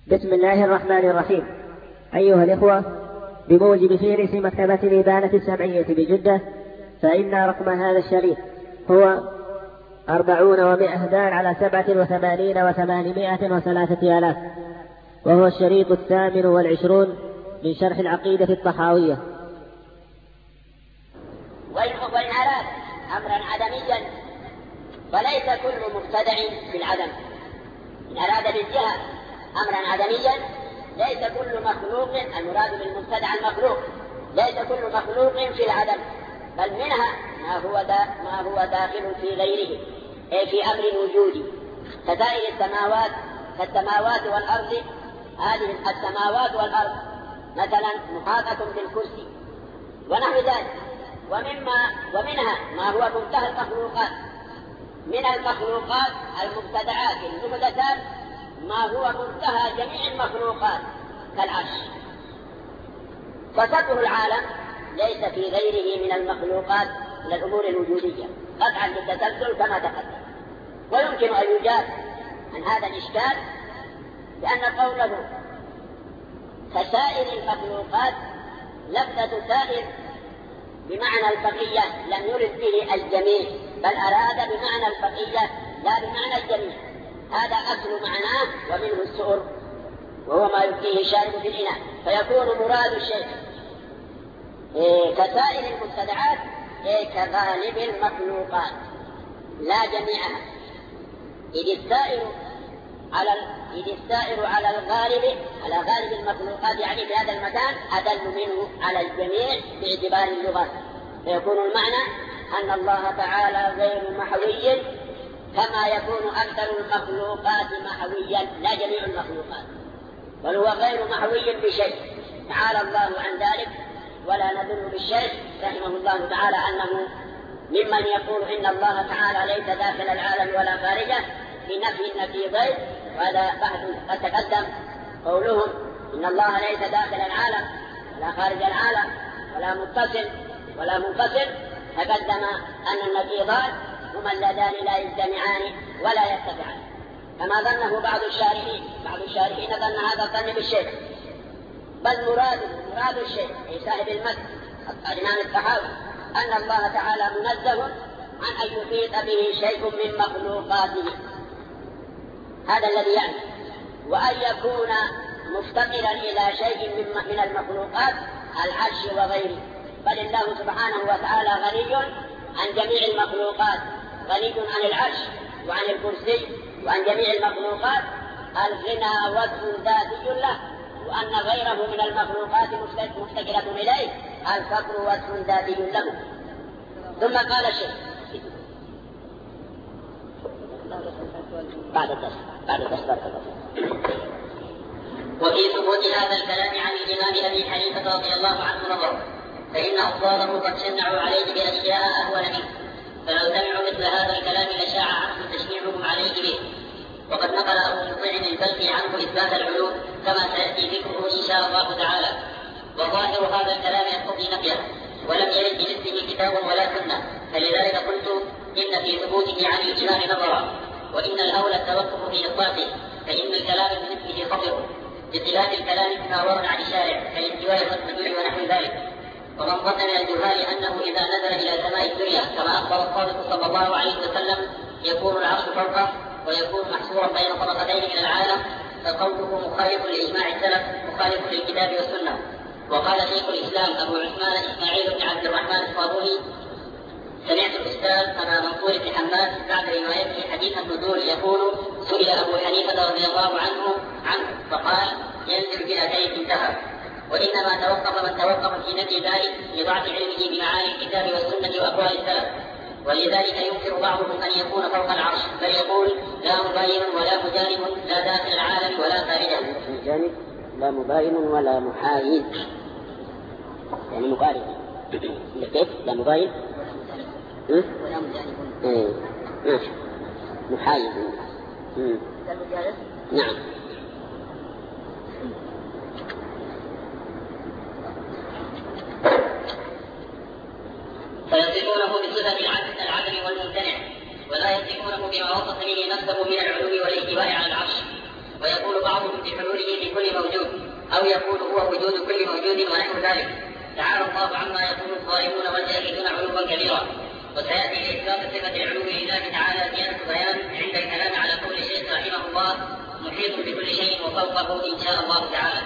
بسم الله الرحمن الرحيم. أيها الإخوة، بموجب فهرس مكتبة الإبانة السمعية بجدة، فإن رقم هذا الشريط هو 40 دار على 87 و803 آلاف، وهو الشريط 28 من شرح العقيدة الطحاوية. وإن أراد أمرا عدميا فليس كل مبتدع في العدم. إن أراد بالجهة أمرا عدميا ليس كل مخلوق، المراد بالمبتدع المخلوق، ليس كل مخلوق في العدم، بل منها ما هو داخل في غيره، أي في أمر الوجود، كسائر السماوات، كالسماوات والأرض. هذه السماوات والأرض مثلا محاطة بالكرسي ونحو ذلك. ومنها ما هو منتهى المخلوقات، من المخلوقات المبتدعات المحدثات ما هو منتهى جميع المخلوقات كالعرش. فسطر العالم ليس في غيره من المخلوقات من الأمور الوجودية قطعا بالتسلسل كما تقدم. ويمكن أن يجاب عن هذا الإشكال لأن قوله كسائر المخلوقات، لفظة سائر بمعنى البقية لم يرد به الجميع، بل أراد بمعنى البقية لا بمعنى الجميع. هذا أصل معناه، ومنه السؤر وهو ما يبقيه الشارب في الإناء، فيكون مراد الشيء كسائر المبتدعات كغالب المخلوقات لا جميعها، إذ السائر على غالب المخلوقات، يعني في هذا المكان أدل منه على الجميع باعتبار اللغة. فيكون المعنى أن الله تعالى غير محوي كما يكون أكثر المخلوقات محويا لا جميع المخلوقات، بل هو غير محوي بشيء، تعالى الله عن ذلك. ولا نظن بالشيء رحمه الله تعالى أنه ممن يقول إن الله تعالى ليس داخل العالم ولا خارجه بنفي النقيضين، وهذا بحث قد تقدم. قولهم إن الله ليس داخل العالم ولا خارج العالم ولا متصل ولا منفصل، تقدم أن النقيضان هما اللذان لا يجتمعان ولا يتبعان، كما ظنه بعض الشارحين ظن هذا الظن بالشيء، بل مراد الشيء أي صاحب المتن الإمام الطحاوي أن الله تعالى منزه عن أن يحيط به شيء من مخلوقاته، هذا الذي يعني، وأن يكون مفتقرا إلى شيء من المخلوقات العرش وغيره، بل الله سبحانه وتعالى غني عن جميع المخلوقات، غني عن العرش وعن الكرسي وعن جميع المخلوقات. الغنى وصف ذاتي له، وأن غيره من المخلوقات مفتقرة إليه، الفقر وصف ذاتي له. ثم قال الشيخ بعد الدرس وفي ثبوت هذا الكلام عن الإمام أبي حنيفة رضي الله عنه نظر، فإن أفضاله قد شنعوا عليه بأشياء أهون منه، فلو سمعوا مثل هذا الكلام لشاع عنه تشنيعهم عليه به. وقد نقل أبو مطعم البلخي عنه إثبات العلوم كما سيأتي ذكره إن شاء الله تعالى. وظاهر هذا الكلام يقتضي نقيه، ولم يرد بمثله كتاب ولا سنة، فلذلك قلت إن في ثبوته عن الإمام نظرا، وإن الأولى التوقف في إطلاقه، فإن الكلام بمثله خطر، بخلاف الكلام فيما ورد عن الشارع كالاستواء والسجود ونحو ذلك. ومن ظن من الجهال أنه إذا نزل إلى سماء الدنيا كما أخبر الصادق صلى الله عليه وسلم يكون العرش فوقه ويكون محصورا بين طبقتين من العالم، فقوله مخالف لإجماع السلف مخالف للكتاب والسنة. وقال شيخ الإسلام أبو عثمان إسماعيل بن عبد الرحمن الصابوني: سمعت الأستاذ أبا منصور بن حماد بعد روايته حديث النزول يقول: سئل أبو حنيفة رضي الله عنه فقال: ينزل بلا كيف انتهى. وإنما توقف من توقف في نفي ذلك لضعف علمه بمعاني الكتاب والسنة وأقوال السلف، ولذلك ينكر بعضهم أن يكون فوق العرش، بل يقول: لا مباين ولا مجانب، لا داخل العالم ولا خارجه. مجانب لا مباين ولا محايد، يعني مقارب. كيف لا مباين ولا مجانب؟ ماشي، محايد. نعم. فيصفونه بصفة العدم والممتنع، ولا يصفونه بما وصف به نفسه من العلو والاستواء على العرش. ويقول بعضهم بحلوله بكل موجود، أو يقول هو وجود كل موجود ونحو ذلك. تعالى الله عما يقول الظالمون والجاهلون علوا كبيرا. وسيأتي لإثبات صفة العلو لله تعالى زيادة بيان عند الكلام على كل شيء رحمه الله محيط بكل شيء وفوقه إن شاء الله تعالى.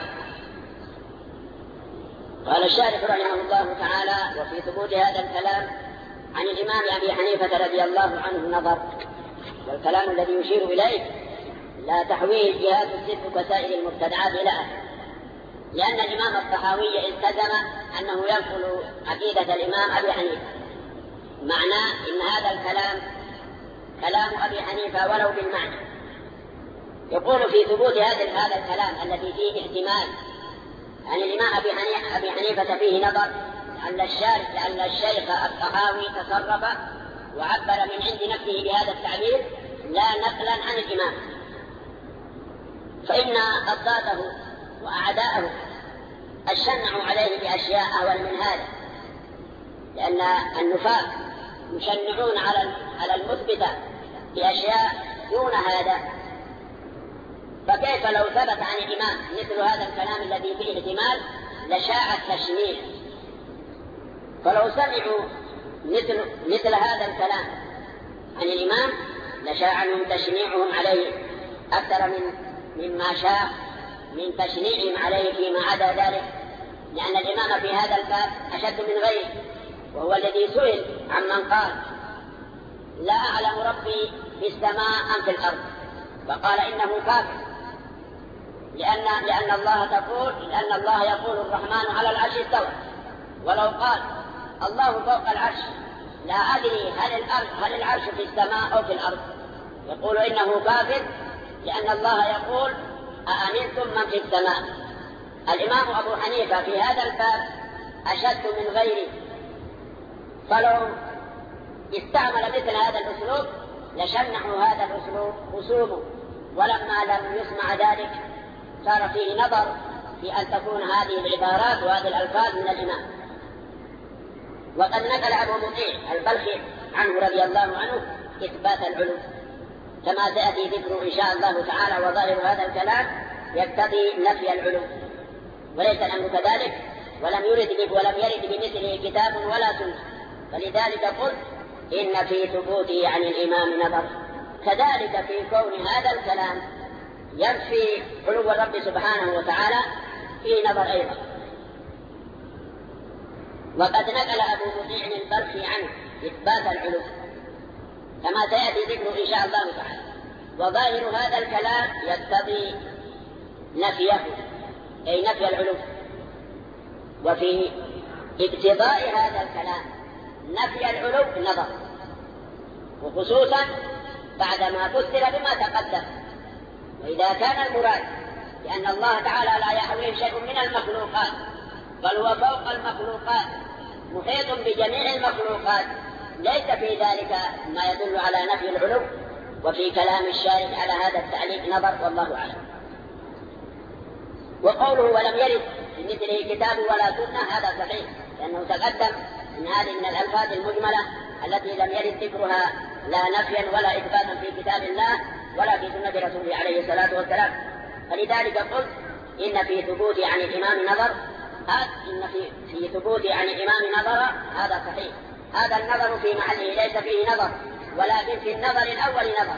قال الشارح رحمه الله تعالى: وفي ثبوت هذا الكلام عن الإمام أبي حنيفة رضي الله عنه نظر، والكلام الذي يشير إليه لا تحويه الجهات الست كسائر المبتدعات لها، لأن الإمام الطحاوي التزم أنه ينقل عقيدة الإمام أبي حنيفة. معناه إن هذا الكلام كلام أبي حنيفة ولو بالمعنى. يقول في ثبوت هذا الكلام الذي فيه احتمال عن الإمام أبي حنيفة فيه نظر، لأن الشيخ الطحاوي تصرف وعبر من عند نفسه بهذا التعبير لا نقلا عن الإمام، فإن أضداده وأعداءه الشنعوا عليه بأشياء أهون من هذا، لأن النفاق يشنعون على المثبت بأشياء دون هذا. فكيف لو ثبت عن الإمام مثل هذا الكلام الذي فيه احتمال لشاع التشنيع؟ فلو سمعوا مثل هذا الكلام عن الإمام لشاع منهم تشنيعهم عليه أكثر مما شاء من تشنيعهم عليه فيما عدا ذلك، لأن الإمام في هذا الباب أشد من غيره، وهو الذي سئل عمن قال لا أعلم ربي في السماء أم في الأرض، فقال إنه كافر، لأن الله يقول الرحمن على العرش استوى، ولو قال الله فوق العرش لا أدري هل العرش في السماء أو في الأرض، يقول إنه كافر، لأن الله يقول أأمنتم من في السماء. الإمام أبو حنيفة في هذا الباب أشد من غيره، فلو استعمل مثل هذا الأسلوب لشنعوا هذا الأسلوب خصومه، ولما لم يسمع ذلك صار فيه نظر في أن تكون هذه العبارات وهذه الألفاظ من الإمام. وقد نقل أبو مطيع البلخي عنه رضي الله عنه إثبات العلو، كما سيأتي ذكره إن شاء الله تعالى. وظاهر هذا الكلام يقتضي نفي العلو، وليس الأمر كذلك، ولم يرد بمثله كتاب ولا سنة، فلذلك قلت إن في ثبوته عن الإمام نظر. كذلك في كون هذا الكلام ينفي علو الرب سبحانه وتعالى في نظر أيضا. وقد نقل أبو مطيع البلخي عنه إثبات العلو، كما سيأتي ذكره إن شاء الله تعالى. وظاهر هذا الكلام يقتضي نفيه، أي نفي العلو. وفي اقتضاء هذا الكلام نفي العلو نظر، وخصوصا بعدما فسر بما تقدم. وإذا كان المراد لأن الله تعالى لا يحويه شيء من المخلوقات، بل هو فوق المخلوقات محيط بجميع المخلوقات، ليس في ذلك ما يدل على نفي العلو. وفي كلام الشارح على هذا التعليق نظر، والله أعلم. وقوله ولم يرد بمثله كتاب ولا سنة هذا صحيح، لأنه تقدم من هذه من الألفاظ المجملة التي لم يرد ذكرها لا نفيا ولا إثباتا في كتاب الله ولا في سنة رسوله عليه الصلاة والسلام. فلذلك قلت إن في ثبوت عن الإمام نظر، إن في ثبوت عن الإمام نظر هذا صحيح. هذا النظر في محله ليس فيه نظر، ولكن في النظر الأول نظر.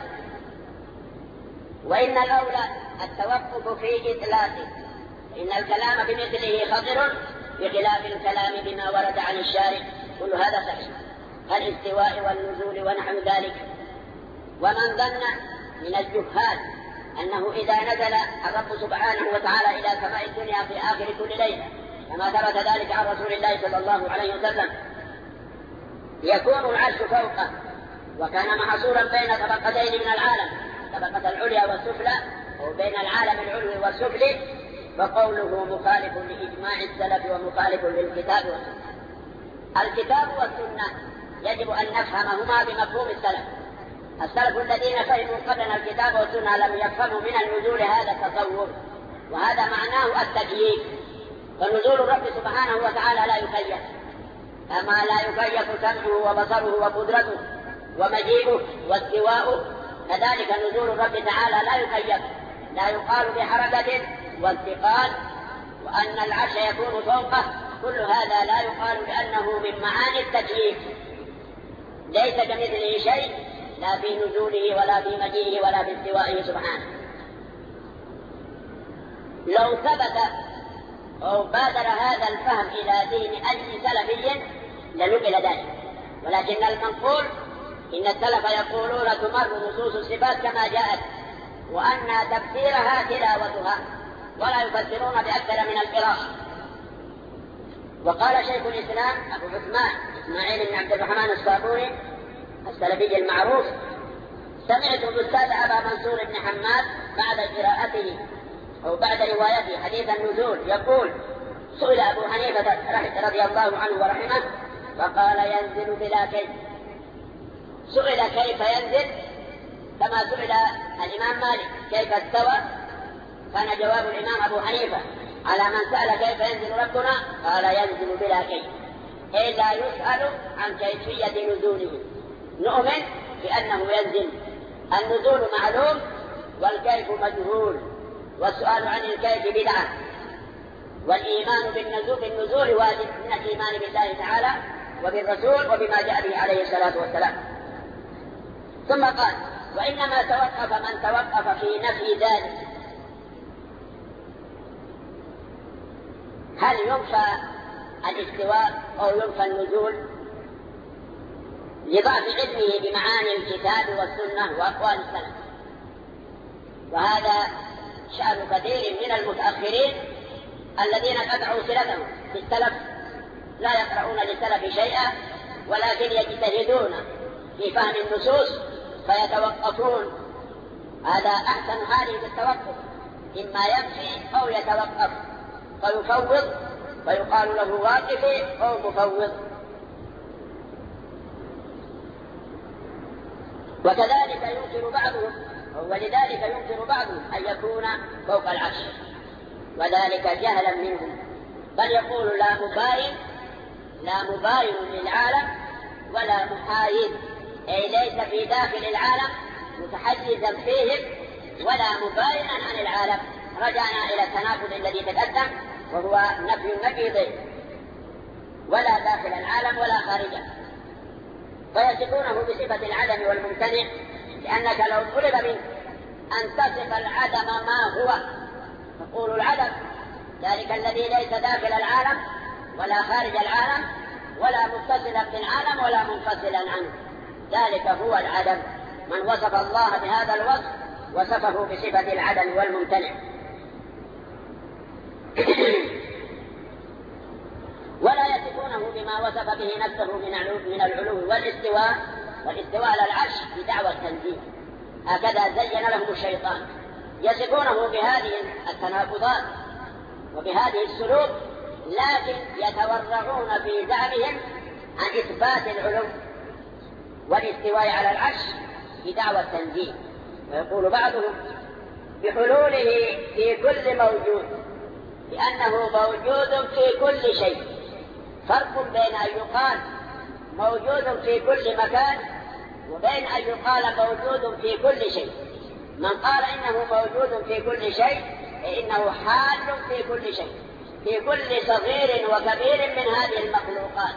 وإن الأولى التوقف في إطلاقه، إن الكلام بمثله خطر بخلاف الكلام بما ورد عن الشارع، كل هذا صحيح، الاستواء والنزول ونحو ذلك. ومن ظن من الجهال أنه إذا نزل الرب سبحانه وتعالى إلى سماء الدنيا في آخر كل ليلة كما ثبت ذلك عن رسول الله صلى الله عليه وسلم يكون العرش فوقه، وكان محصورا بين طبقتين من العالم، طبقة العليا والسفلى، وبين العالم العلوي والسفلي، فقوله مخالف لإجماع السلف ومخالف للكتاب والسنة. الكتاب والسنة يجب أن نفهمهما بمفهوم السلف الذين فهموا قبلنا الكتاب والسنة لم يفهموا من النزول هذا التصور، وهذا معناه التكييف. فنزول الرب سبحانه وتعالى لا يكيف، كما لا يكيف سمعه وبصره وقدرته ومجيئه واستواؤه، كذلك نزول الرب تعالى لا يكيف، لا يقال بحركة وانتقال، وأن العرش يكون فوقه، كل هذا لا يقال بأنه من معاني التكليف، ليس كمثله شيء لا في نزوله ولا في مجيئه ولا في استوائه سبحانه. لو ثبت أو بادر هذا الفهم إلى ذهن أي سلفي لنقل ذلك، ولكن المنقول إن السلف يقولون تمر نصوص الصفات كما جاءت، وأن تفسيرها تلاوتها، ولا يفسرون بأكثر من القراءة. وقال شيخ الإسلام أبو عثمان إسماعيل بن عبد الرحمن الصابوني السلفي المعروف: سمعت الأستاذ أبا منصور بن حماد بعد قراءته أو بعد روايته حديث النزول يقول: سئل أبو حنيفة رضي الله عنه ورحمه فقال: ينزل بلا كيف. سئل كيف ينزل كما سئل الإمام مالك كيف استوى، كان جواب الإمام أبو حنيفة على من سأل كيف ينزل ربنا قال: ينزل بلا كيف، أي لا يسأل عن كيفية نزوله، نؤمن بأنه ينزل، النزول معلوم والكيف مجهول، والسؤال عن الكيف بدعة، والإيمان بالنزول واجب من الإيمان بالله تعالى وبالرسول وبما جاء به عليه الصلاة والسلام. ثم قال: وإنما توقف من توقف في نفي ذلك. هل ينفى الاستواء أو ينفى النزول؟ لضعف علمه بمعاني الكتاب والسنة وأقوال السلف، وهذا شأن كثير من المتأخرين الذين قطعوا صلتهم بالسلف، لا يقرؤون للسلف شيئا، ولكن يجتهدون في فهم النصوص فيتوقفون. هذا أحسن حال بالتوقف، إما يمشي أو يتوقف فيفوض فيقال له واقف أو مفوض. وكذلك ينكر بعضهم، ولذلك ينكر بعضهم أن يكون فوق العرش، وذلك جهلا منهم، بل يقول لا مباين للعالم ولا محايد، أي ليس في داخل العالم متحيزا فيهم ولا مباينا عن العالم. رجعنا إلى التناقض الذي تقدم، وهو نفي النقيض، ولا داخل العالم ولا خارجه، فيصفونه بصفة العدم والممتنع، لأنك لو طلب منك أن تصف العدم ما هو تقول العدم ذلك الذي ليس داخل العالم ولا خارج العالم ولا متصلا بالعالم ولا منفصلا عنه، ذلك هو العدم. من وصف الله بهذا الوصف وصفه بصفة العدم والممتنع. ولا يصفونه بما وصف به نفسه من العلو والاستواء على العرش بدعوى التنزيه، هكذا زين لهم الشيطان، يصفونه بهذه التناقضات وبهذه السلوك، لكن يتورعون في زعمهم عن إثبات العلو والاستواء على العرش بدعوى التنزيه. ويقول بعضهم بحلوله في كل موجود، لأنه موجود في كل شيء. فرق بين أن يقال موجود في كل مكان وبين أن يقال موجود في كل شيء. من قال إنه موجود في كل شيء إنه حال في كل شيء، في كل صغير وكبير من هذه المخلوقات.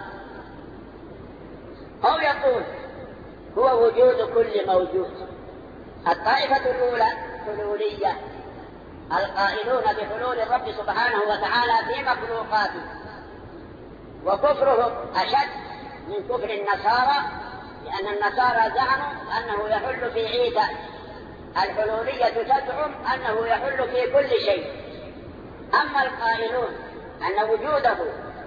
أو يقول هو وجود كل موجود. الطائفة الأولى حلولية، القائلون بحلول الرب سبحانه وتعالى في مخلوقاته، وكفرهم أشد من كفر النصارى، لأن النصارى زعموا أنه يحل في عيسى، الحلولية تزعم أنه يحل في كل شيء. أما القائلون أن وجوده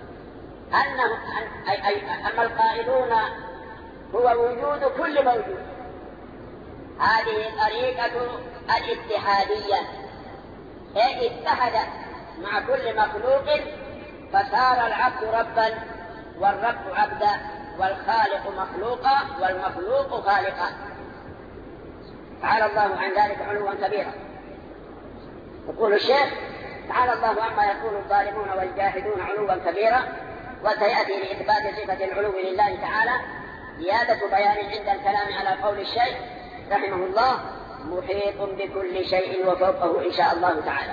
أما القائلون هو وجود كل موجود، هذه طريقة الاتحادية، أي اتحد مع كل مخلوق فصار العبد ربا والرب عبدا والخالق مخلوقا والمخلوق خالقا. تعالى الله عن ذلك علوا كبيرا. يقول الشيخ تعالى الله عما يقول الظالمون والجاحدون علوا كبيرا، وسيأتي لإثبات صفة العلو لله تعالى زيادة بيان عند الكلام على قول الشيخ رحمه الله محيط بكل شيء وفوقه إن شاء الله تعالى.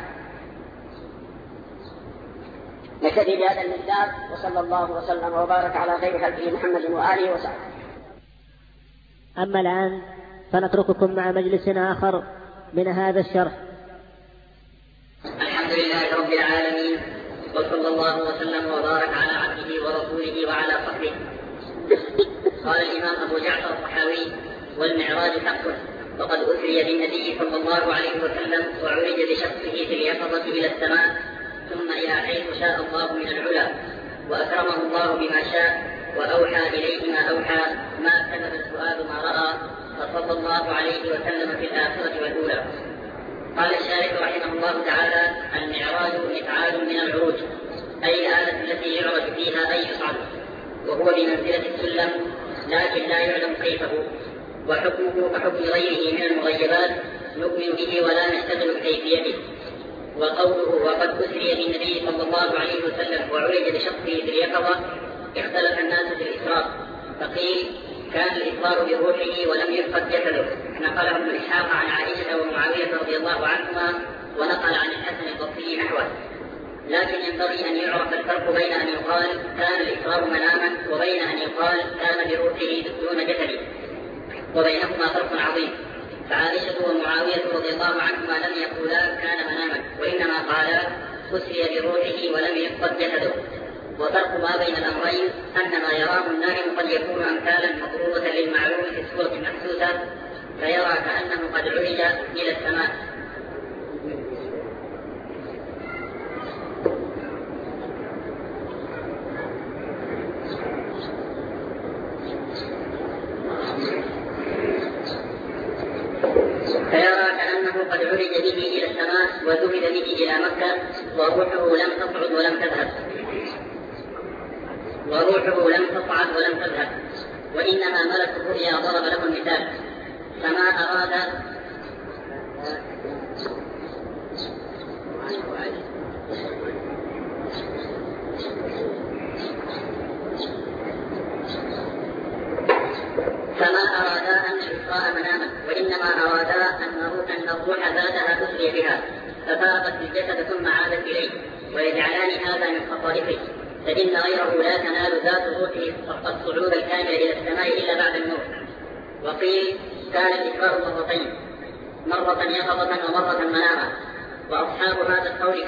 نكتفي بهذا المقدار، وصلى الله وسلم وبارك على خير خلقه محمد وآله وصحبه. أما الآن فنترككم مع مجلس آخر من هذا الشرح. الحمد لله رب العالمين، وصلى الله وسلم وبارك على عبده ورسوله وعلى صحبه. قال الإمام أبو جعفر الطحاوي: والمعراج حق، وقد أسري بالنبي صلى الله عليه وسلم وعرج بشخصه في اليقظة إلى السماء ثم إلى حيث شاء الله من العلا، وأكرمه الله بما شاء وأوحى إليه ما أوحى، ما كذب الفؤاد ما رأى، فصلى الله عليه وسلم في الآخرة والأولى. قال الشارح رحمه الله تعالى: المعراج إفعال من العروج، أي الآلة التي يعرج فيها أي يصعد، وهو بمنزلة السلم لكن لا يعلم كيفه، وحكمه كحكم غيره من المغيبات، نؤمن به ولا نشتغل بكيفيته. وقوله وقد أسري بالنبي صلى الله عليه وسلم وعرج بشخصه في اليقظة، اختلف الناس في الإسراء، فقيل كان الإسرار بروحه ولم يفقد جسده، نقله ابن إسحاق عن عائشة ومعاوية رضي الله عنهما، ونقل عن الحسن البصري نحوه. لكن ينبغي أن يعرف الفرق بين أن يقال كان الإسرار مناما وبين أن يقال كان بروحه دون جسده، وبينهما فرق عظيم. فعائشة ومعاوية رضي الله عنهما لم يقولا كان مناما، وإنما قالا أسري بروحه ولم يفقد جسده. وفرق ما بين الأمرين أن ما يراه النائم قد يكون أمثالا مضروبة للمعلوم في الصورة المحسوسة، فيرى كأنه قد عرج إلى السماء. قد عرج به إلى السماء وذهب به إلى مكة، وروحه لم تصعد ولم تذهب، وإنما ملك الرؤيا ضرب له المثال. فما أرادا أن الإسراء مناما، وإنما أرادا أن الروح ذاتها أسري بها ففارقت الجسد ثم عادت إليه، ويجعلان هذا من خصائصه، فإن غيره لا تنال ذات روحه الصعود الكامل إلى السماء إلا بعد الموت. وقيل كان الإسراء مرتين، مرة يقظة ومرة مناما، وأصحاب هذا القول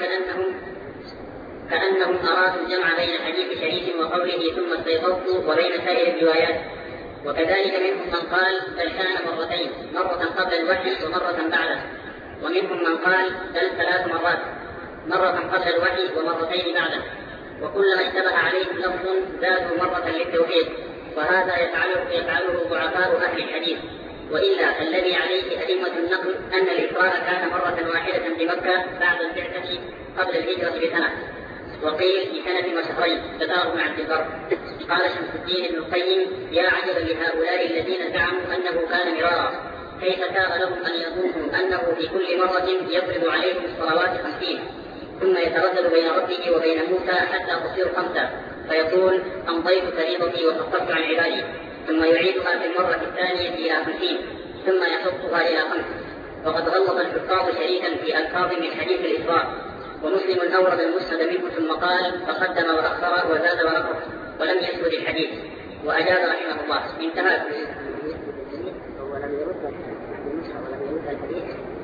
كأنهم أرادوا الجمع بين حديث شريف وقوله ثم استيقظت وبين سائر الروايات. وكذلك منهم من قال بل كان مرتين، مرة قبل الوحي ومرة بعده، ومنهم من قال بل 3 مرات، مرة قبل الوحي ومرتين بعده، وكلما اشتبه عليهم لفظ زادوا مرة للتوحيد، وهذا يفعله ضعفاء أهل الحديث. وإلا الذي عليه أئمة النقل أن الإسراء كان مرة واحدة بمكة بعد البعثة قبل الهجرة بسنة، وقيل بسنة وشهرين، ذكره ابن عبد البر. قال شمس الدين ابن القيم: يا عجبا لهؤلاء الذين زعموا أنه كان مرارا، كيف ساغ لهم أن يظنوا أنه في كل مرة يفرض عليهم الصلوات 50 ثم يتردد بين ربه وبين موسى حتى تصير 5، فيقول أمضيت فريضتي وخففت عن عبادي، ثم يعيدها في المرة الثانية إلى 50 ثم يحطها إلى 5. وقد غلط الحفاظ شريكا في ألفاظ من حديث الإسراء، ومسلم أورد المسند منه ثم قال فقدم وأخر وزاد ونقص ولم يسند الحديث، وأجاب رحمه الله. انتهى. ولم يرد الحديث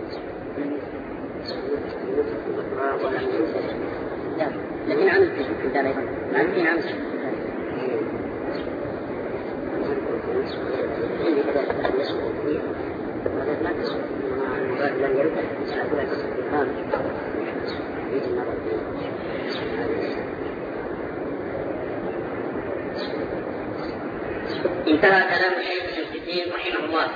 لكن عمل في الدار أيضا ما في عمل لم يرد انتهى كلام الشيخ شمس الدين رحمه الله.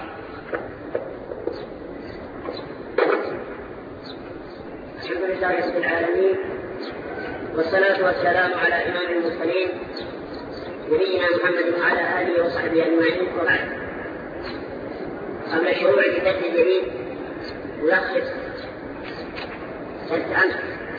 الحمد لله رب العالمين، والصلاة والسلام على إمام المرسلين نبينا محمد وعلى آله وصحبه أجمعين، وبعد. قبل الشروع في درس جديد يلخص درس أمس،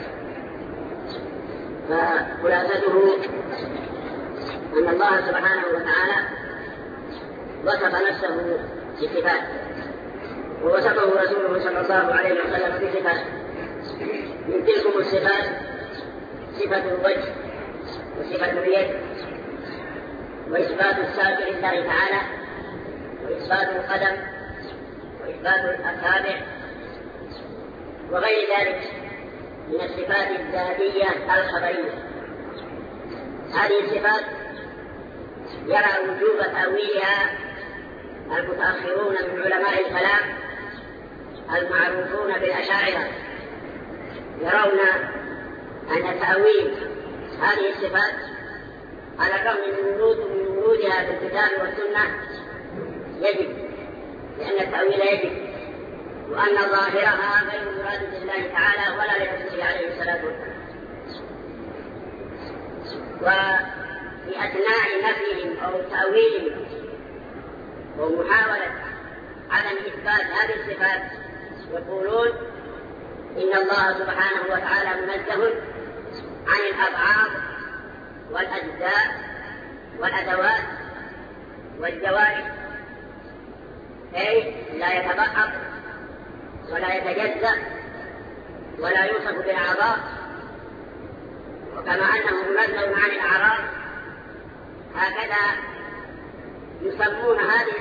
فخلاصته أن الله سبحانه وتعالى وصف نفسه بصفات ووصفه رسوله صلى الله عليه وسلم بصفات. من تلكم الصفات صفة الوجه وصفة اليد وإثبات الساق لله تعالى وإثبات القدم وإثبات الأصابع وغير ذلك من الصفات الذاتية الخبرية. هذه الصفات يرى وجوب تأويلها المتأخرون من علماء الكلام المعروفون بالأشاعرة، يرون أن تأويل هذه الصفات على الرغم من ورودها في الكتاب والسنة يجب، لأن التأويل يجب، وأن ظاهرها غير مراد لله تعالى ولا لرسوله عليه الصلاة والسلام. وفي أثناء نفيهم أو تأويلهم ومحاولة عدم إثبات هذه الصفات يقولون إن الله سبحانه وتعالى منزه عن الأبعاد والأجزاء والأدوات والجوارح، أي لا يتبعض ولا يتجزأ ولا يوصف بالأعضاء، وكما أنه منزه عن الأعراض هكذا يسمون هذه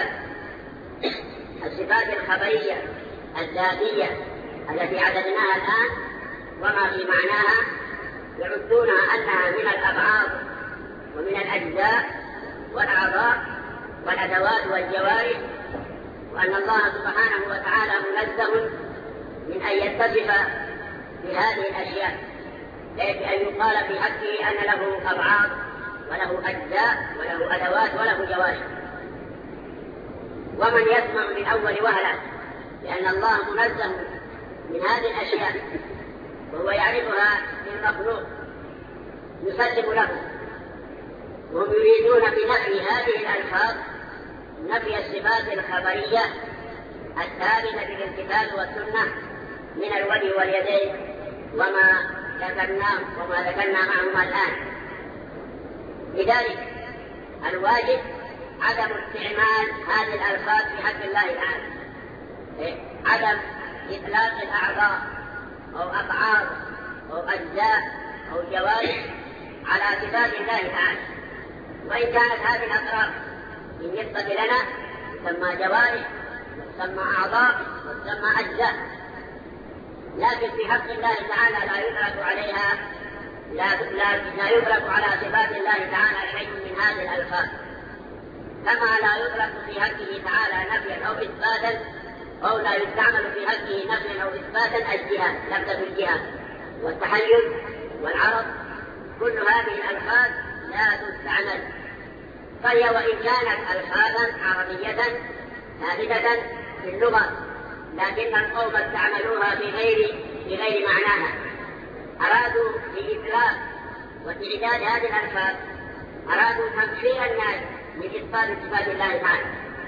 الصفات الخبرية الذاتية التي عددناها الآن وما في معناها، يعدونها أنها من الأبعاد ومن الأجزاء والأعضاء والأدوات والجوارح، وأن الله سبحانه وتعالى منزه من أن يتصف بهذه الأشياء، بأن يقال في حقه أن له أبعاد وله أجزاء وله أدوات وله جوارح. ومن يسمع من أول وهلة لأن الله منزه من هذه الأشياء وهو يعرفها للمخلوق يسلم له، وهم يريدون بنفي هذه الألفاظ نفي الصفات الخبرية الثابتة في الكتاب والسنة من الوجه واليدين وما ذكرنا معهما الآن. لذلك الواجب عدم استعمال هذه الألفاظ في حق الله تعالى، عدم إطلاق الأعضاء أو أبعاد أو أجزاء أو جوارح على صفات الله تعالى، وإن كانت هذه الأطراف بالنسبة لنا تسمى جوارح وتسمى أعضاء وتسمى أجزاء، لكن في حق الله تعالى لا يدرك عليها لا يدرك على صفات الله تعالى شيء من هذه الألفاظ، كما لا يدرك في حقه تعالى نفيا أو إثباتا، أو لا يستعمل في حقه نفيا أو إثباتا الجهات، لفظة الجهات والتحيز والعرض، كل هذه الألفاظ لا تستعمل، فهي وإن كانت ألفاظا عربية ثابتة في اللغة، لكن القوم استعملوها بغير معناها، أرادوا بإطلاق وتعداد هذه الألفاظ أرادوا تمثيل الناس من إثبات صفات الله تعالى،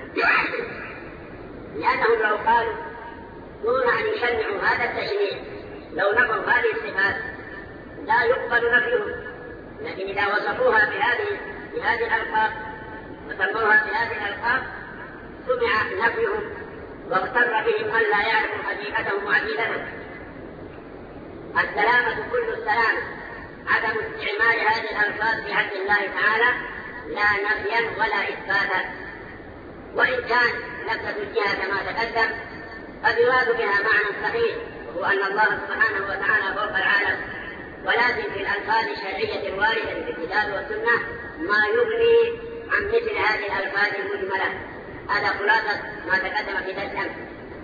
لأنهم لو قالوا دون أن يشنعوا هذا التشنيع لو نفوا هذه الصفات لا يقبل نفيهم، لكن إذا وصفوها بهذه الألفاظ وسموها بهذه الألفاظ سمع نفيهم واغتر بهم من لا يعرف حقيقتهم وعقيدتهم. السلامة كل السلامة عدم استعمال هذه الألفاظ في حق الله تعالى لا نفيا ولا إثباتا، وإن كان لفظة الجهة كما تقدم قد يراد بها معنى صحيح وهو أن الله سبحانه وتعالى فوق العالم، ولكن في الألفاظ الشرعية الواردة في الكتاب والسنة ما يغني عن مثل هذه الألفاظ المجملة. هذا خلاصة ما تقدم في درس أمس.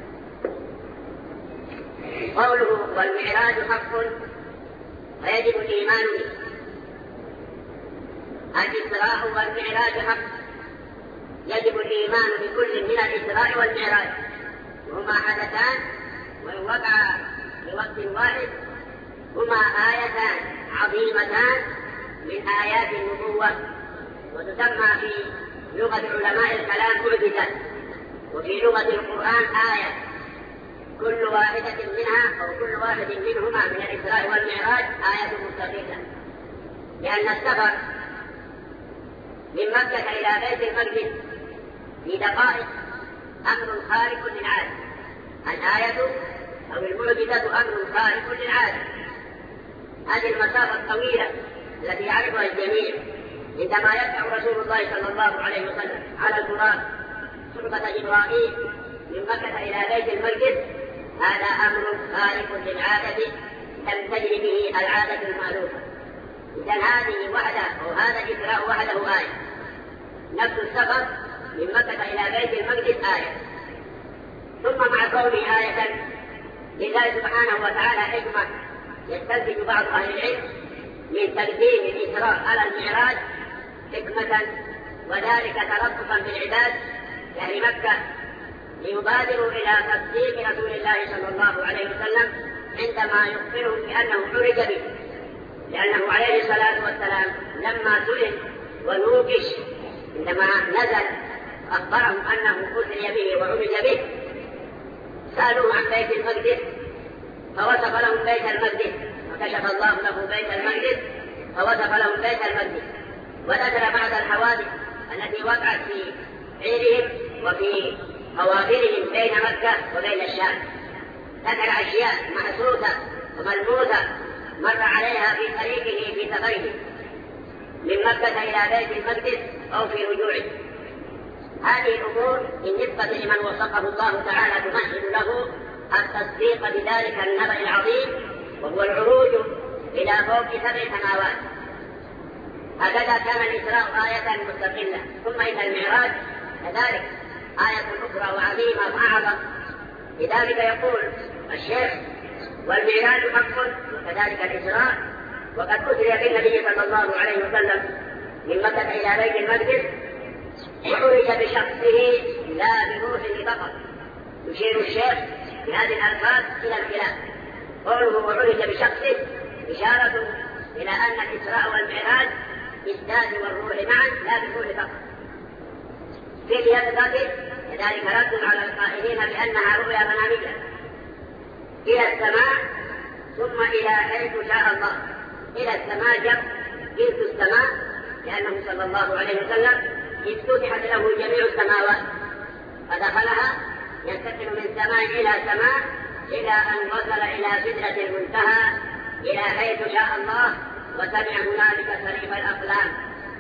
قوله والمعراج حق ويجب الإيمان به. الإسراء والمعراج حق، يجب الإيمان بكل من الإسراء والمعراج، وهما حدثان وإن وقعا في وقت واحد هما آيتان عظيمتان من آيات النبوة، وتسمى في لغة علماء الكلام معجزة، وفي لغة القرآن آية، كل واحدة منها أو كل واحد منهما من الإسراء والمعراج آية مستقلة، لأن السفر من مكة إلى بيت المقدس في دقائق أمر خارق للعادة. الآية أو المعجزة أمر خارق للعادة. هذه المسافة الطويلة التي يعرفها الجميع عندما يدعو رسول الله صلى الله عليه وسلم على البراق صحبة جبرائيل من مكة إلى بيت المقدس، هذا أمر خارق للعادة لم تجري به العادة المألوفة. إذن هذه وحدها أو هذا الإسراء وحده آية. نفس السفر من مكة إلى بيت المقدس آية. ثم مع كونه آية لله سبحانه وتعالى حكمة يستنتج بعض أهل العلم من تقديم الإسراء على المعراج حكمة، وذلك تلطفا بالعباد أهل مكة ليبادروا إلى تصديق رسول الله صلى الله عليه وسلم عندما يخبرهم بأنه عرج به، لأنه عليه الصلاة والسلام لما سئل ونوقش عندما نزل أخبرهم أنه أسري به وعرج به، سألوه عن بيت المقدس فوصف لهم بيت المقدس، وكشف الله له بيت المقدس فوصف لهم بيت المقدس، وذكر بعض الحوادث التي وقعت في عيرهم وفي قوافلهم بين مكة وبين الشام. ذكر أشياء محسوسة وملموسة مر عليها في طريقه في سفره من مكة إلى بيت المقدس أو في رجوعه. هذه الأمور بالنسبة لمن وصفه الله تعالى تمهد له التصديق بذلك النبأ العظيم، وهو العروج إلى فوق 7 سماوات. هكذا كان الإسراء آية مستقلة. ثم إن المعراج كذلك آية أخرى وعظيمة وأعظم. لذلك يقول الشيخ: والمعراج حق وكذلك الإسراء، وقد أسري بالنبي صلى الله عليه وسلم من مكة إلى بيت المقدس وعرج بشخصه لا بروحه فقط. يشير الشيخ بهذه الألفاظ إلى الخلاف. قوله وعرج بشخصه إشارة إلى أن الإسراء والمعراج بالذات والروح معا لا بالروح فقط. في يده كذلك رد على القائلين بأنها رؤيا منامية إلى السماء ثم إلى حيث شاء الله. إلى السماء جب جنس السماء، لأنه صلى الله عليه وسلم فتحت له جميع السماوات فدخلها ينتقل من سماء إلى سماء إلى أن وصل إلى سدرة المنتهى إلى حيث شاء الله وسمع هنالك صريف الأقلام.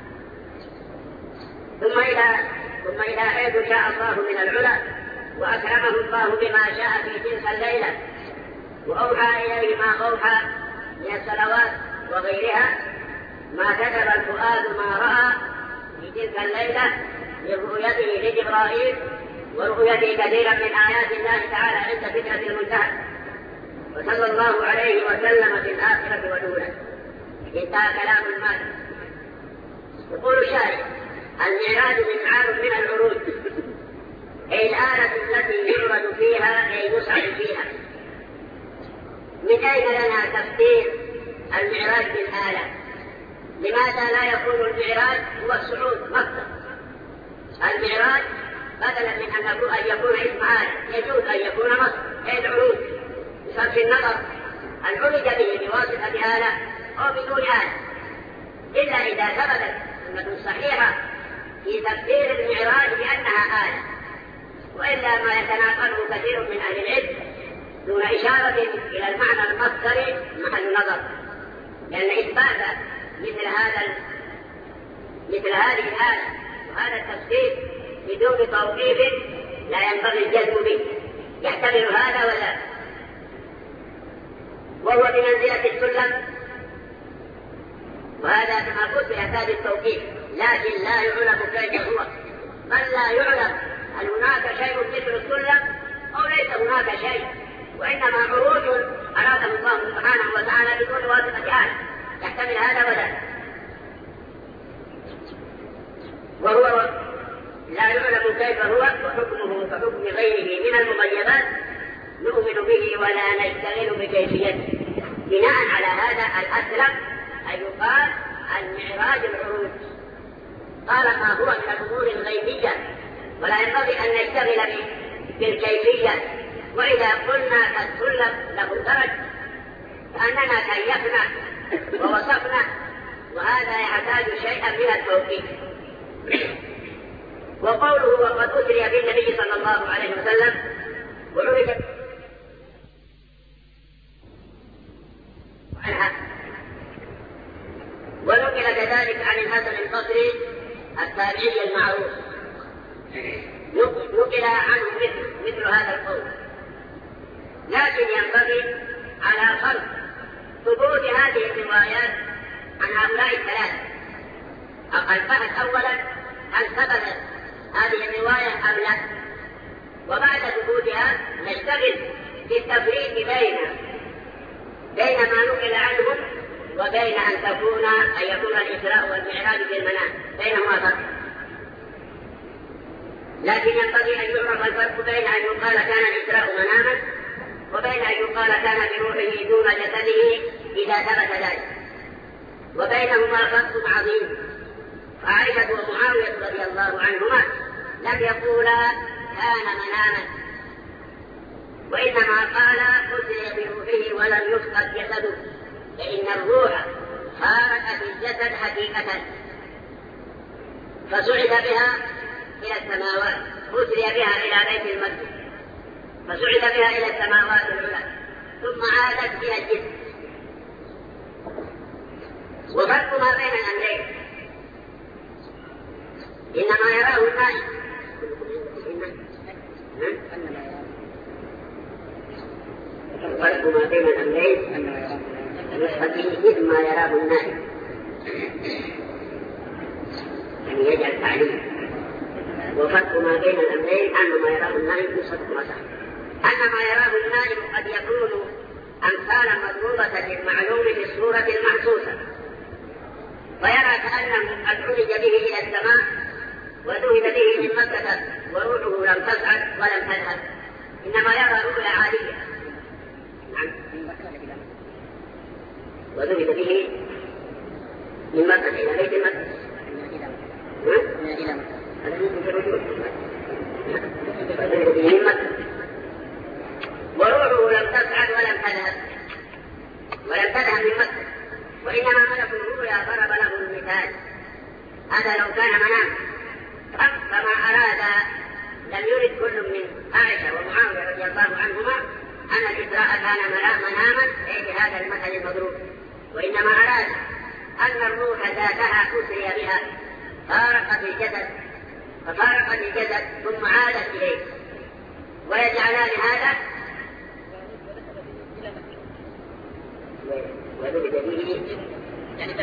ثم إلى حيث شاء الله من العلا، وأكرمه الله بما شاء في تلك الليلة، وأوحى إليه ما أوحى من الصلوات وغيرها. ما كذب الفؤاد ما رأى في تلك الليلة من رؤيته لجبرائيل ورؤيته كثيرا من آيات الله تعالى عند سدرة المنتهى، وصلى الله عليه وسلم في الآخرة والأولى. انتهى كلام المالك. يقول الشارع: المعراج بدعاء من العروج، أي الآلة التي يعرج فيها أي يصعد فيها. من أين لنا تفسير المعراج بالآلة؟ لماذا لا يكون المعراج هو الصعود مقصد؟ المعراج بدلا من أن يكون اسم آلة يجوز أن يكون مصدر، أي العروج بصرف النظر العرج به بواسطة آلة أو بدون آلة، إلا إذا ثبتت سنة صحيحة في تفسير المعراج بأنها آلة، وإلا ما يتناقله كثير من أهل العلم دون إشارة إلى المعنى المصدري محل نظر، لأن إثبات مثل هذه الآلة وهذا التفسير بدون توقيف لا ينبغي الجزم به، يحتمل هذا ولا، وهو بمنزلة السلم، وهذا كما قلت يحتاج التوقيف، لكن لا يعلم كيف هو، بل لا يعلم هل هناك شيء مثل السلم أو ليس هناك شيء، وإنما عروج أراده الله سبحانه وتعالى بدون واسطة آلة، يحتمل هذا ولا، وهو لا يعلم كيف هو، وحكمه كحكم غيره من المغيبات نؤمن به ولا نشتغل بكيفيته. بناء على هذا الأسلم أن يقال المعراج العروج، قال ما هو من الأمور الغيبية ولا ينبغي أن نشتغل بالكيفية. وإذا قلنا السلم له درج فأننا كيفنا ووصفنا، وهذا يحتاج شيئا من التوقيف. وقوله وقد أسري بالنبي صلى الله عليه وسلم وعرف عنها. ونقل كذلك عن الحسن البصري التابعي المعروف، نقل عنه مثل هذا القول. لكن ينبغي على فرض ثبوت هذه الروايات عن هؤلاء الثلاثة. البحث أولا هل ثبتت هذه الرواية أم لا، وبعد ثبوتها نشتغل في التفريق بين ما نقل عنهم وبين أن يكون الإسراء والمعراج في المنام، بينهما فرق. لكن ينبغي أن يعرف الفرق بين أن يقال كان الإسراء مناما وبين أن يقال كان بروحه دون جسده إذا ثبت ذلك، وبينهما فرق عظيم. عائشة ومعاوية رضي الله عنهما لم يقولا كان مناما، وإنما قال أسري بروحه ولم يفقد جسده، فإن الروح خارجت الجسد حقيقة فصعد بها إلى السماوات، أسري بها إلى بيت المقدس فصعد بها إلى السماوات العلى ثم عادت إلى الجسم. وفرق ما بين الأمرين إنما يراه النائم، فرق ما بين الأمرين نسخته ما يراه النائم، يعني يجعل تعليم. وفرق ما بين الأمرين أن ما يراه النائم نسخة ما صح. أن ما يراه النائم قد يكون أمثالا مضروبة للمعلوم في الصورة المحسوسة، ويرى كأنه قد عرج به إلى السماء وذهب به من مكة وروحه لم تصعد ولم تذهب، إنما يرى رؤيا عالية. وذهب به من مكة إلى بيت المقدس وذهب به من مكة وروحه لم تصعد ولم تذهب من مكة، وإنما ملك الرؤيا ضرب له المثال. هذا لو كان منام، فما أراد لم يرد كل من عائشة ومعاوية رضي الله عنهما أن الإسراء كان مناما ليس هذا المثل المضروب، وإنما أراد أن الروح ذاتها أسري بها ففارقت الجسد ثم عادت إليه، ويجعلان هذا وذهب به يعني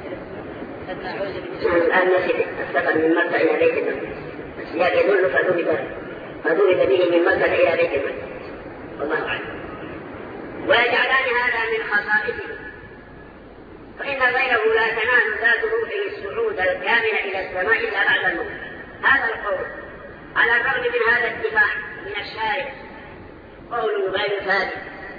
الآن السفر من مكة إلى بيت المقدس، السياق يدل فذهب به من مكة إلى بيت المقدس والله أعلم. ويجعلان هذا من خصائصه، فإن غيره لا تنال ذات روحه الصعود الكامل إلى السماء إلا بعد الموت. هذا القول على الرغم من هذا الاتباع من الشارع قول غير ثابت،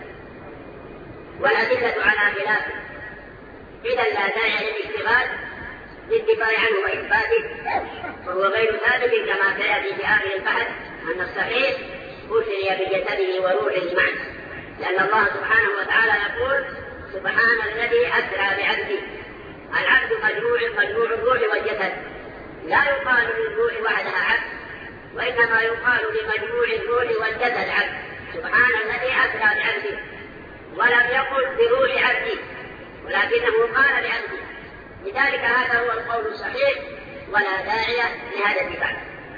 والأدلة على خلافه، إذا لا داعي للدفاع عنه وإثباته، وهو غير ثابت كما سيأتي في آخر البحث أن الصحيح أسري بجسده وروحه معا، لأن الله سبحانه وتعالى يقول سبحان الذي أسرى بعبده. العبد مجموع الروح والجسد، لا يقال للروح وحدها عبد، وإنما يقال لمجموع الروح والجسد عبد. سبحان الذي أسرى بعبده، ولم يقل بروح عبده ولكنه قال بعبده. لذلك هذا هو القول الصحيح ولا داعي لهذا الدفاع.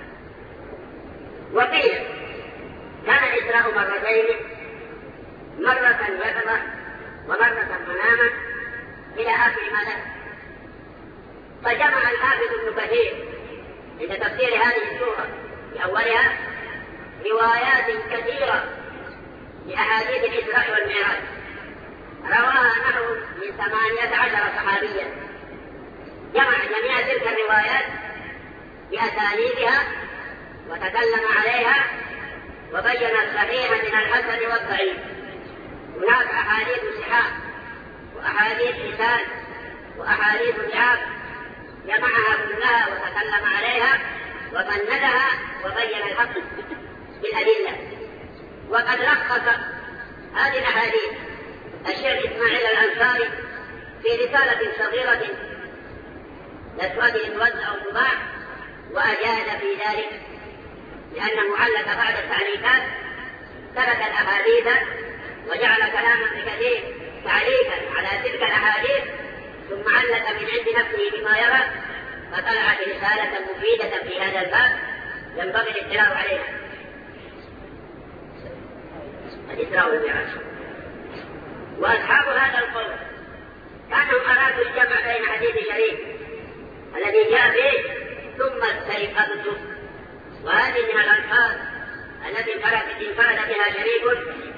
وقيل كان الإسراء مرتين، مرة يقظة ومرة مناما إلى آخر ما ذكر. فجمع الحافظ ابن كثير عند تفسير هذه السورة في أولها روايات كثيرة لأحاديث الإسراء والمعراج، رواها نحو من 18 صحابيا، جمع جميع تلك الروايات بأسانيدها وتكلم عليها وبين الصحيح من الحسن والضعيف. هناك أحاديث صحاح وأحاديث حسان وأحاديث ضعاف، جمعها كلها وتكلم عليها وفندها وبين الحق بالأدلة. وقد لخص هذه الأحاديث الشيخ إسماعيل الأنصاري في رسالة صغيرة لا توزع أو تباع وأجاد في ذلك لأنه علق بعد التعليقات، ترك الأحاديث وجعل كلام ابن كثير تعليقا على تلك الأحاديث، ثم علق من عند نفسه بما يرى، فطلعت رسالة مفيدة في هذا الباب ينبغي الاطلاع عليها. الإسراء والمعراج. وأصحاب هذا القول كانوا أرادوا الجمع بين حديث شريك الذي جاء به ثم استيقظت، وهذه من الألفاظ التي انفرد بها شريك،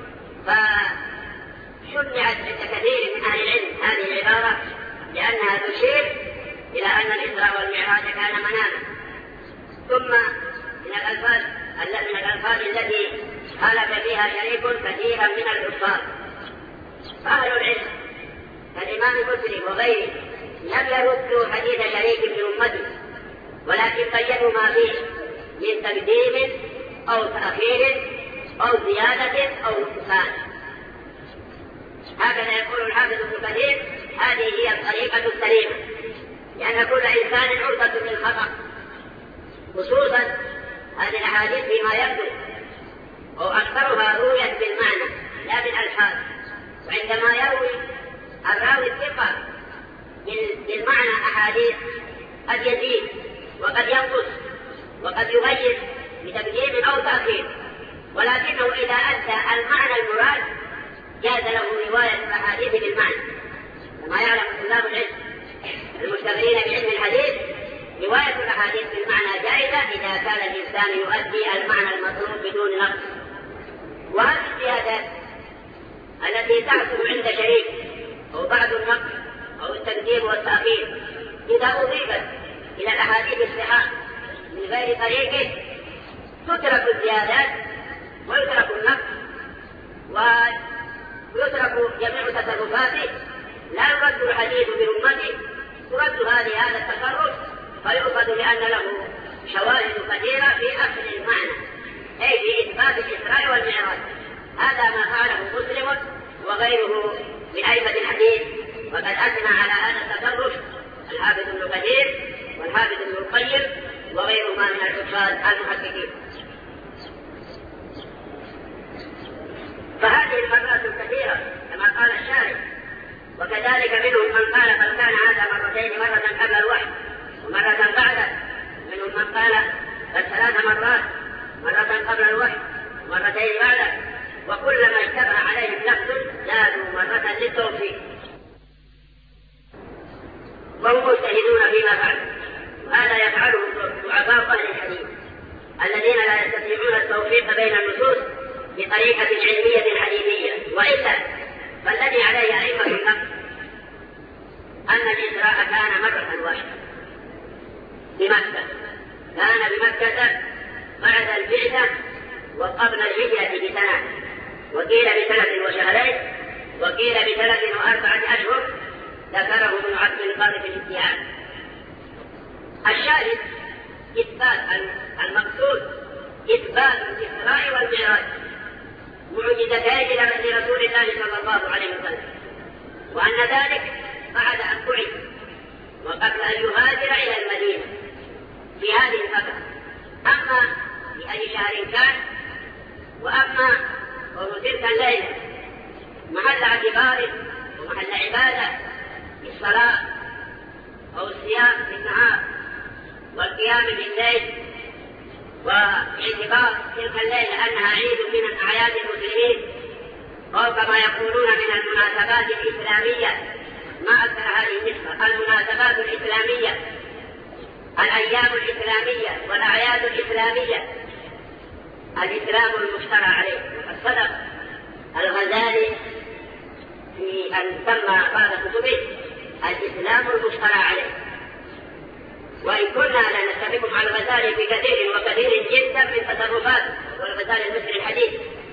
فشنعت عند كثير من أهل العلم هذه العبارة لأنها تشير إلى أن الإسراء والمعراج كان مناما. ثم من الألفاظ التي خالف فيها شريك كثيرا من الحفاظ. أهل العلم كالإمام مسلم وغيره لم يردوا حديث شريك من أمته، ولكن بينوا ما فيه من تقديم أو تأخير أو زيادة أو نقصان. هكذا يقول الحافظ ابن كثير: هذه هي الطريقة السليمة، لأن كل إنسان عرضة للخطأ، خصوصا هذه الأحاديث فيما يبدو أو أكثرها رويت بالمعنى لا بالألفاظ، وعندما يروي الراوي الثقة بالمعنى أحاديث قد يزيد وقد ينقص وقد يغير بتقديم أو تأخير، ولكنه إذا أدى المعنى المراد جاز له رواية الأحاديث بالمعنى. كما يعلم طلاب العلم المشتغلين بعلم الحديث رواية الأحاديث بالمعنى جائزة إذا كان الإنسان يؤدي المعنى المطلوب بدون نقص. وهذه الزيادات التي تحصل عند شريك أو بعض النقص أو التقديم والتأخير إذا أضيفت إلى الأحاديث الصحاح من غير طريقه تترك الزيادات ويترك النقص ويترك جميع تصرفاته، لا يرد الحديث برمته، ترد هذا التصرف فيؤخذ لأن له شواهد كثيرة في أصل المعنى، أي في إثبات الإسراء والمعراج. هذا ما فعله مسلم وغيره من أئمة الحديث، وقد أثنى على هذا التصرف الحافظ ابن كثير والحافظ ابن القيم وغيرهما من الحفاظ المحققين. فهذه المرات الكثيرة كما قال الشارع، وكذلك منهم من قال بل كان هذا مرتين، مرة قبل الوحي ومرة بعده، منهم من قال بل 3 مرات، مرة قبل الوحي مرتين بعده، وكلما اشتبه عليهم لفظ زادوا مرة للتوفيق، وهم مجتهدون فيما فعلوا. وهذا يفعله ضعفاء أهل الحديث الذين لا يستطيعون التوفيق بين النصوص بطريقة علمية حديثية. وإلا فالذي عليه أئمة النقل أن الإسراء كان مرة واحدة بمكة، كان بمكة بعد البعثة وقبل الهجرة ب3، وقيل ب3 وشهرين، وقيل ب3 و4 أشهر، ذكره ابن عبد البر في الاستيعاب. الشاهد إثبات المقصود إثبات الإسراء والمعراج معجزتين لرسول الله صلى الله عليه وسلم، وأن ذلك بعد أن بعث وقبل أن يهاجر إلى المدينة في هذه الفترة. أما بأي شهر كان، وأما تلك الليلة محل اعتبار ومحل عبادة بالصلاة أو الصيام في النهار والقيام بالليل، واعتبار تلك الليلة أنها عيد من أعياد المسلمين، أو كما يقولون من المناسبات الإسلامية. ما أكثر هذه النسبة، المناسبات الإسلامية، الأيام الإسلامية والأعياد الإسلامية، الإسلام المشترع عليه. الصدق الغزالي في أن سمى بعض كتبه الإسلام المشترع عليه، وإن كنا لا نتفق مع الغزالي في كثير وكثير جدا من تصرفاته، والغزالي المصري الحديث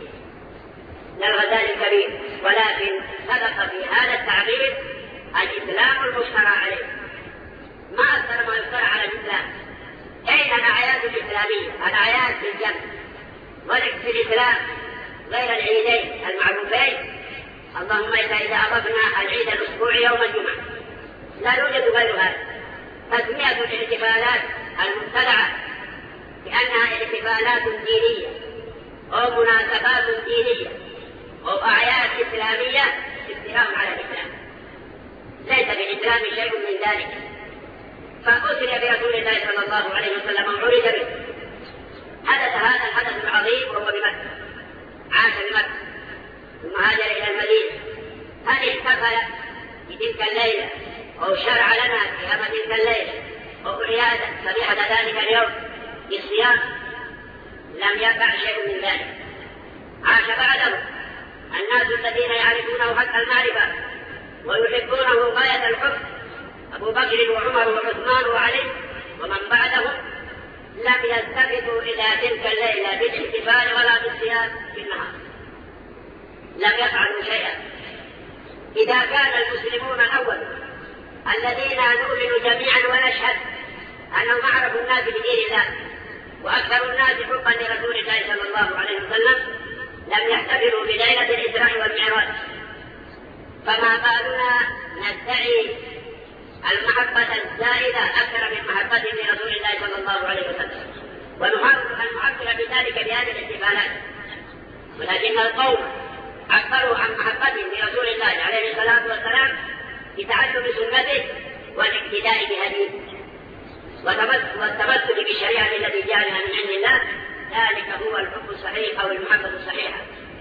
لا الغزالي الكبير، ولكن صدق في هذا التعبير الإسلام المشترع عليه. ما أكثر ما يشترع على الإسلام. أين الأعياد الإسلامية؟ الأعياد في الجنة، ولك في الإسلام غير العيدين المعروفين، اللهم إذا أضفنا العيد الأسبوعي يوم الجمعة، لا يوجد غير هذا. تسمية الاحتفالات المبتدعة بأنها احتفالات دينية أو مناسبات دينية أو أعياد إسلامية ابتلاء على الإسلام، ليس بالإسلام شيء من ذلك. فأسري برسول الله صلى الله عليه وسلم وعرج به. حدث هذا الحدث العظيم وهو بمكة، عاش بمكة ثم هاجر إلى المدينة. هل احتفل بتلك الليلة أو شرع لنا قيام تلك الليلة أو عيادة صبيحة ذلك اليوم بالصيام؟ لم يقع شيء من ذلك. عاش بعده الناس الذين يعرفونه حق المعرفة ويحبونه غاية الحب، أبو بكر وعمر وعثمان وعلي ومن بعدهم، لم يلتفتوا إلى تلك الليلة بالاحتفال ولا بالصيام في النهار، لم يفعلوا شيئا. إذا كان المسلمون الأول الذين نؤمن جميعا ونشهد أنهم أعرف الناس بدين الله وأكثر الناس حبا لرسول الله صلى الله عليه وسلم لم يحتفلوا بليلة الإسراء والمعراج، فما بالنا ندعي المحبة الزائدة أكثر من محبتهم لرسول الله صلى الله عليه وسلم ونحاول أن نعبر بذلك بهذه الاحتفالات. ولكن القوم عبروا عن محبتهم لرسول الله عليه الصلاة والسلام بتعلم سنته والاقتداء بهديه والتمسك بالشريعة التي جاء لها من عند الله، ذلك هو الحب الصحيح أو المحبة الصحيحة.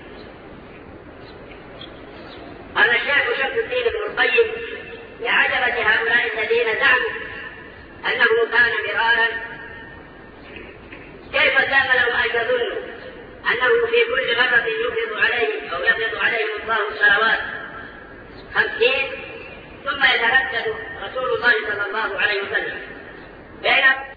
قال الشيخ شمس الدين بن القيم: يا عجبة هؤلاء الذين زعموا أنه كان مرارا، كيف كان لهم أن يظنوا أنه في كل مرة يفرض عليهم أو يفرض عليهم الله الصلوات 50 ثم يتردد رسول الله صلى الله عليه وسلم بين